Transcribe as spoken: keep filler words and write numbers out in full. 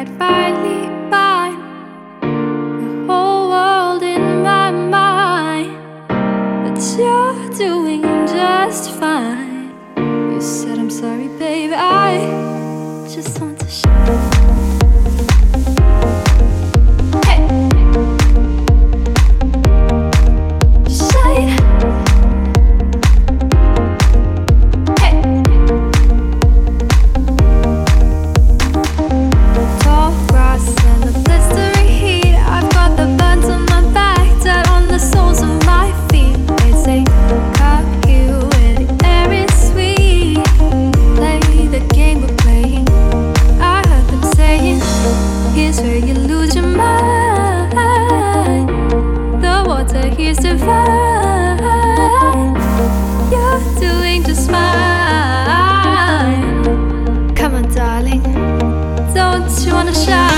I'd finally find the whole world in my mind. But you're doing just fine. You said I'm sorry, baby, I just want to shine. Where you lose your mind, the water here's divine. You're doing just fine. Come on, darling, don't you wanna shine?